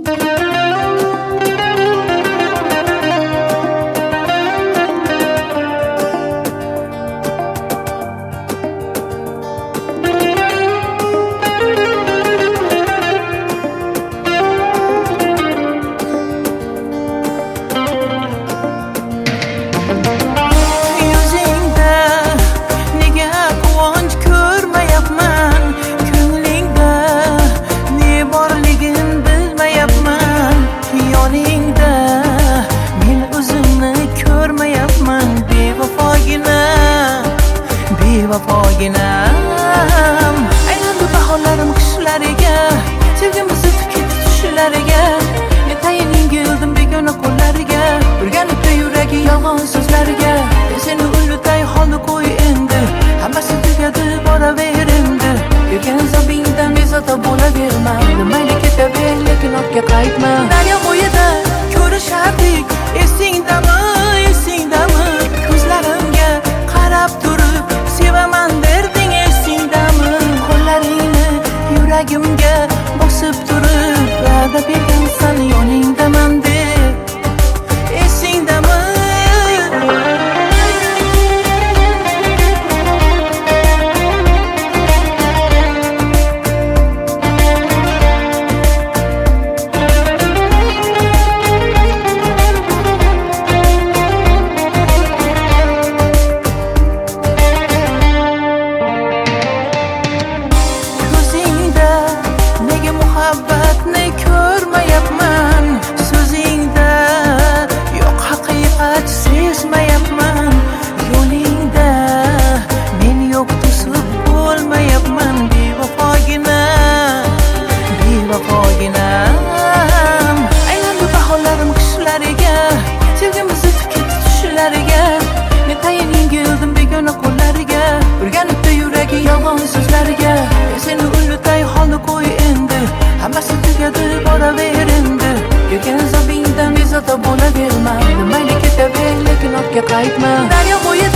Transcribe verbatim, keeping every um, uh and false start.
Bevafoginam aylandi bahorlarim qishlariga, sevgimizni tikib tushlariga, metayin yengildim begona qo'llariga, urganibdi yuragi yolg'on so'zlariga. Seni ulutay holni qo'y endi, hammasi tugadi boraver endi. Yurgan zobingdan bezovta bo'laverma, mayli ketaver lekin ortga qaytma. Daryo bo'yida ko'rishardik, esingdami, esingdami? Ko'zlarimga qarab turib sevaman derding, esingdami? Qo'llaringni yuragimga bosib turib va'da bergansan yoningdaman deb, esingdami? Muhabbatni ko'rmayapman, so'zingda yo'q haqiqat sezmayapman, yo'lingda men yo'q to'sib bo'lmayapman. Bevafogina, bevafoginam aylandi bahorlarim qishlariga, sevgimizni tikib tushlariga, metayin yengildim begona qo'llariga, urganibdi yuragi yolg'on so'zlariga. Seni ulutay holni qo'y endi, hammasi tugadi boraver endi. Yurgan zobingdan bezovta bo'laverma, mayli ketaver lekin ortga qaytma. Daryo bo'yi